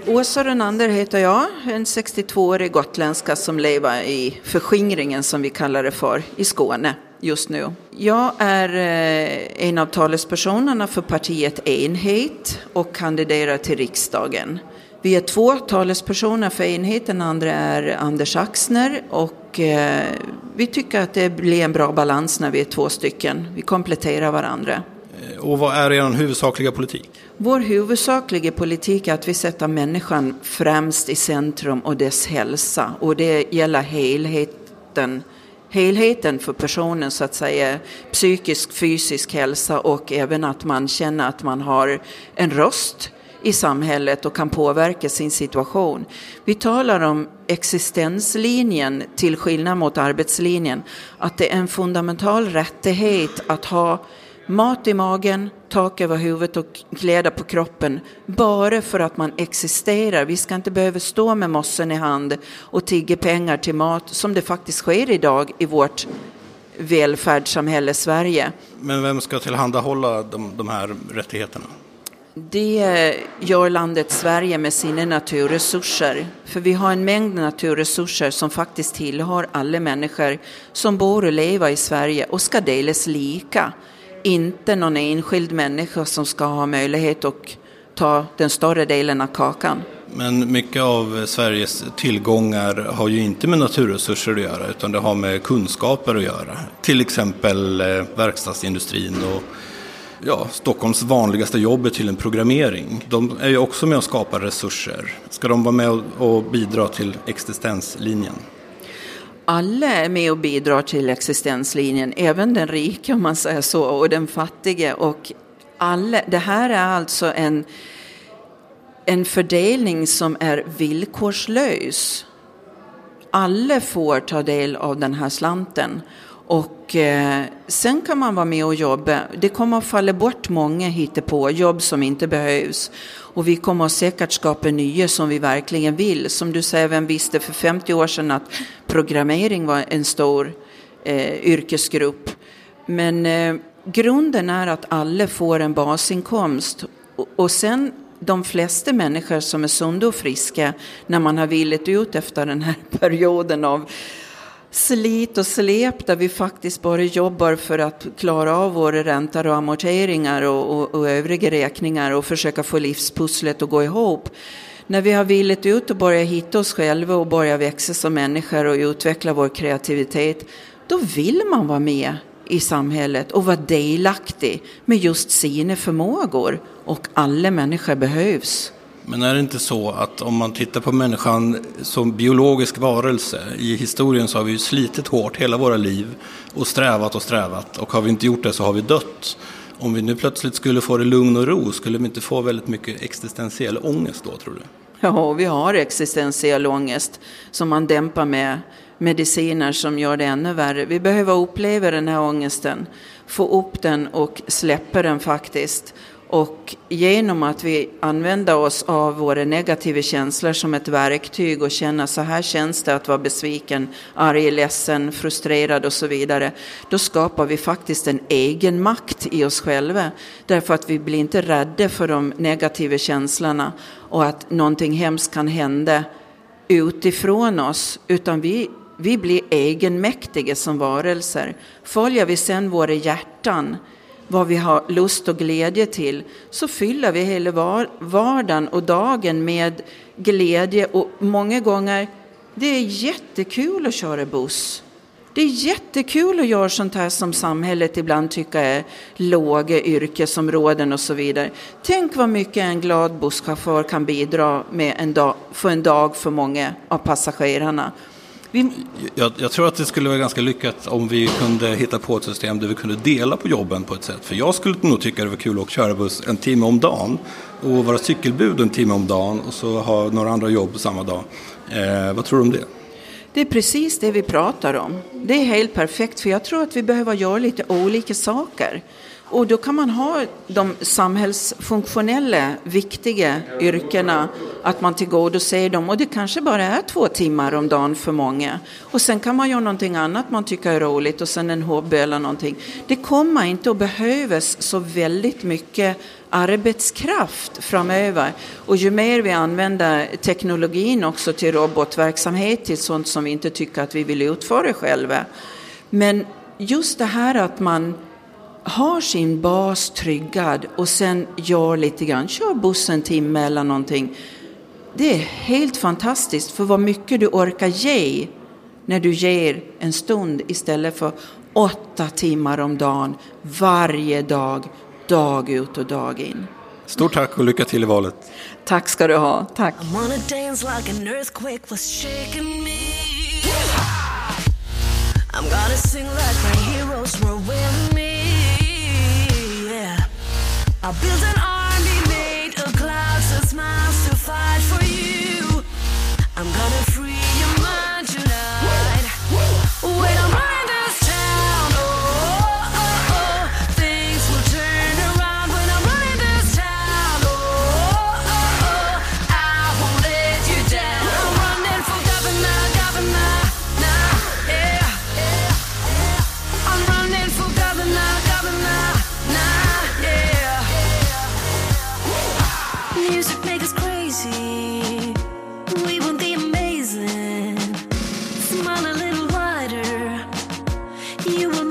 Åsa Rönander heter jag, en 62-årig gotländska som lever i förskingringen som vi kallar det för i Skåne just nu. Jag är en av talespersonerna för partiet Enhet och kandiderar till riksdagen. Vi är 2 talespersoner för Enhet, den andra är Anders Axner och vi tycker att det blir en bra balans när vi är 2 stycken. Vi kompletterar varandra. Och vad är er huvudsakliga politik? Vår huvudsakliga politik är att vi sätter människan främst i centrum och dess hälsa. Och det gäller helheten för personen, så att säga, psykisk, fysisk hälsa och även att man känner att man har en röst i samhället och kan påverka sin situation. Vi talar om existenslinjen till skillnad mot arbetslinjen. Att det är en fundamental rättighet att ha mat i magen, tak över huvudet och kläder på kroppen bara för att man existerar. Vi ska inte behöva stå med mossen i hand och tigga pengar till mat som det faktiskt sker idag i vårt välfärdssamhälle Sverige. Men vem ska tillhandahålla de här rättigheterna? Det gör landet Sverige med sina naturresurser. För vi har en mängd naturresurser som faktiskt tillhör alla människor som bor och lever i Sverige och ska delas lika. Inte någon enskild människa som ska ha möjlighet att ta den större delen av kakan. Men mycket av Sveriges tillgångar har ju inte med naturresurser att göra utan det har med kunskaper att göra. Till exempel verkstadsindustrin och Stockholms vanligaste jobb är till en programmering. De är ju också med att skapa resurser. Ska de vara med och bidra till existenslinjen? Alla är med och bidrar till existenslinjen, även den rika om man säger så, och den fattiga. Och alla, det här är alltså en fördelning som är villkorslös. Alla får ta del av den här slanten. Och sen kan man vara med och jobba. Det kommer att falla bort många hittepå jobb som inte behövs. Och vi kommer att säkert skapa nya som vi verkligen vill. Som du säger, vem visste för 50 år sedan att programmering var en stor yrkesgrupp. Men grunden är att alla får en basinkomst. Och sen de flesta människor som är sunda och friska när man har vilat ut efter den här perioden av slit och släp där vi faktiskt bara jobbar för att klara av våra räntor och amorteringar och övriga räkningar och försöka få livspusslet att gå ihop. När vi har vilat ut och börja hitta oss själva och börja växa som människor och utveckla vår kreativitet, då vill man vara med i samhället och vara delaktig med just sina förmågor, och alla människor behövs. Men är det inte så att om man tittar på människan som biologisk varelse, i historien så har vi ju slitit hårt hela våra liv och strävat, och har vi inte gjort det så har vi dött. Om vi nu plötsligt skulle få det lugn och ro, skulle vi inte få väldigt mycket existentiell ångest då, tror du? Ja, vi har existentiell ångest som man dämpar med mediciner som gör det ännu värre. Vi behöver uppleva den här ångesten, få upp den och släppa den faktiskt. Och genom att vi använder oss av våra negativa känslor som ett verktyg och känna så här känns det att vara besviken, arg, ledsen, frustrerad och så vidare, då skapar vi faktiskt en egen makt i oss själva. Därför att vi blir inte rädda för de negativa känslorna och att någonting hemskt kan hända utifrån oss, utan vi blir egenmäktiga som varelser. Följer vi sen våra hjärtan, vad vi har lust och glädje till, så fyller vi hela vardagen och dagen med glädje. Och många gånger, det är jättekul att köra buss. Det är jättekul att göra sånt här som samhället ibland tycker är låga yrkesområden och så vidare. Tänk vad mycket en glad busschaufför kan bidra med en dag för många av passagerarna. Jag tror att det skulle vara ganska lyckat om vi kunde hitta på ett system där vi kunde dela på jobben på ett sätt. För jag skulle nog tycka det var kul att köra buss en timme om dagen och vara cykelbud en timme om dagen och så ha några andra jobb samma dag. Vad tror du om det? Det är precis det vi pratar om. Det är helt perfekt, för jag tror att vi behöver göra lite olika saker. Och då kan man ha de samhällsfunktionella, viktiga yrkena, att man tillgodoser dem. Och det kanske bara är 2 timmar om dagen för många. Och sen kan man göra någonting annat man tycker är roligt och sen en hobby eller någonting. Det kommer inte att behövas så väldigt mycket arbetskraft framöver. Och ju mer vi använder teknologin också till robotverksamhet, till sånt som vi inte tycker att vi vill utföra själva. Men just det här att man har sin bas tryggad och sen gör lite grann, kör bussen en timme eller någonting. Det är helt fantastiskt, för vad mycket du orkar ge när du ger en stund istället för 8 timmar om dagen, varje dag, dag ut och dag in. Stort tack och lycka till i valet. Tack ska du ha, tack. I'm gonna sing like my heroes were with me. Yeah. I built an army made of clouds and smiles to fight for you. I'm gonna free your mind tonight. When I'm running this town, oh, oh, oh, things will turn around. When I'm running this town, oh, oh, oh, I won't let you down. I'm running for governor, governor, nah, yeah. I'm running for governor, governor, nah, yeah. Music make us crazy. We want the amazing. Smile a little wider. You will